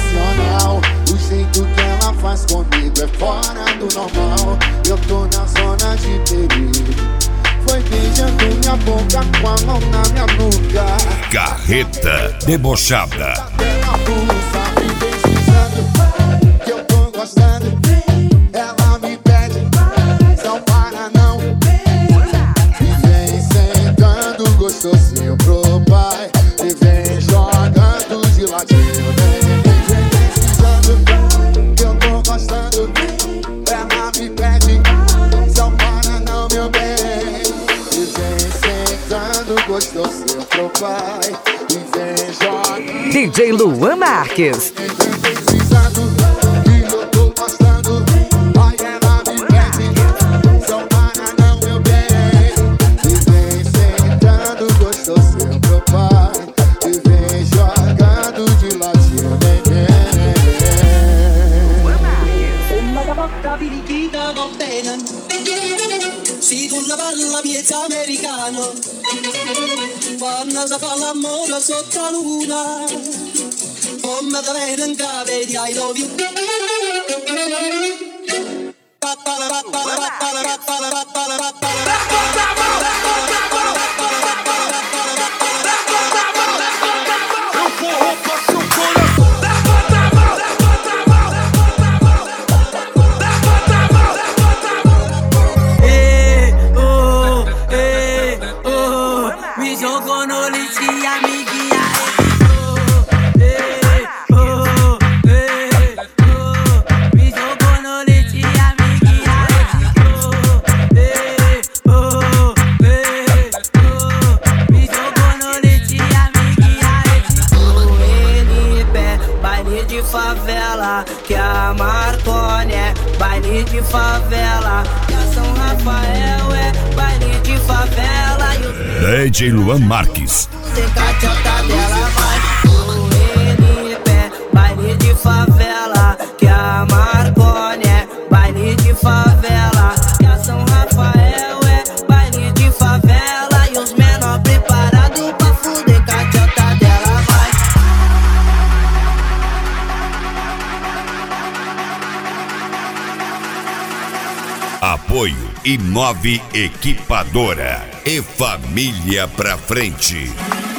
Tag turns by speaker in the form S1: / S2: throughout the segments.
S1: sensacional. O jeito que ela faz comigo é fora do normal. Eu tô na zona de perigo. Foi beijando minha boca com a mão na minha nuca.
S2: Carreta debochada.
S1: Pela blusa, me beijando, que eu tô gostando. Ela me pede, não para não. E vem sentando gostosinho pro pai. E vem jogando de ladinho. Vem precisando, que eu tô gostando. Ela me pede, não para não, meu bem. E vem sentando gostosinho pro pai. E vem jogando.
S3: DJ Luan Marques.
S4: Si tu la parla piezza americano, quando si fa l'amore sotto la luna, come te vedo in cave di I love you.
S5: Favela, que a Marconi é baile de favela, que a São Rafael é baile de favela.
S2: DJ Luan Marques.
S5: Baile de favela, que a Marconi é baile de favela, que a São Rafael é baile de favela. E os menor preparados pra fuder, que a tchota dela vai.
S2: Apoio Inove Equipadora e família pra frente.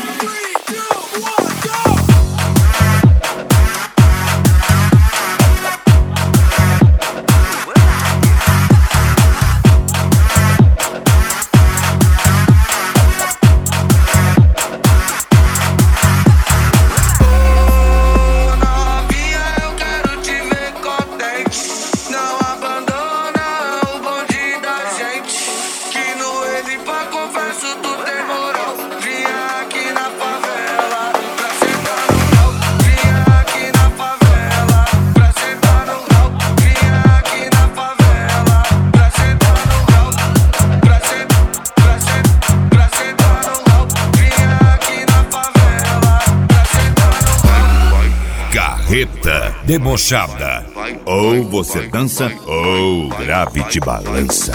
S2: Carreta debochada. Ou você dança ou grave te balança.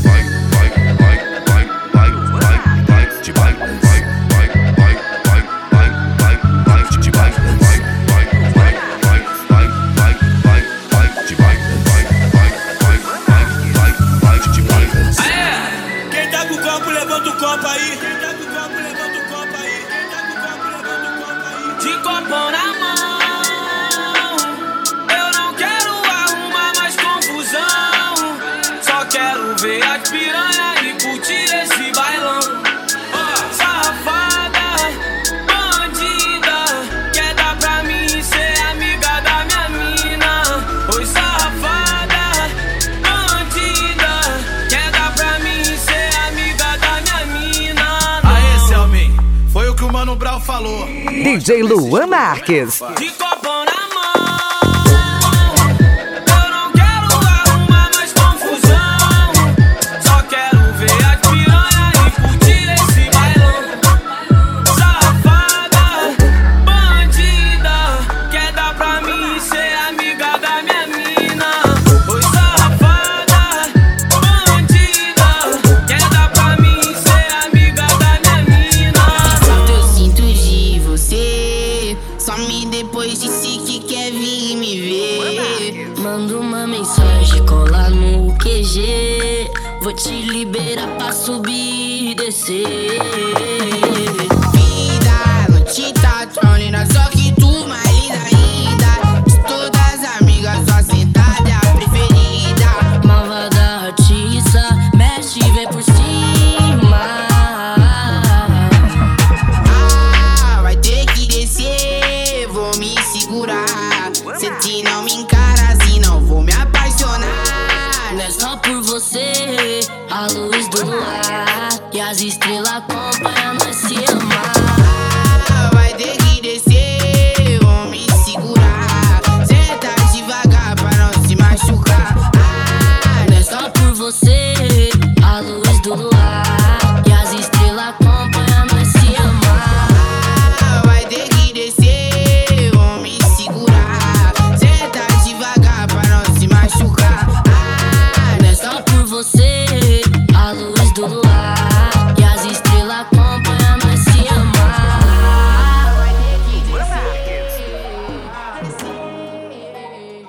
S4: Quem tá com o copo, levanta o copo aí. Quem tá com o copo, levanta o copo aí. Quem tá com o copo, levanta o copo aí. De copão na mão. Ver as piranha e curtir esse bailão. Safada, bandida, quer dar pra mim ser amiga da minha mina. Oi, safada, bandida, quer dar pra mim ser amiga da minha mina. Aê, Selmin, foi o que o Mano Brown falou.
S3: DJ Luan Marques.
S4: De copão na mão.
S5: Some me depois disse que subir e descer.
S6: Vida, noite tá trolling, só que tu mais linda ainda. De todas as amigas, só sentada é a preferida.
S5: Malvada artista, mexe e vem por cima.
S6: Ah, vai ter que descer, vou me segurar. Se te não me encara assim, não vou me apaixonar.
S5: Não é só por você, a luz do luar e as estrelas acompanham nós se amar.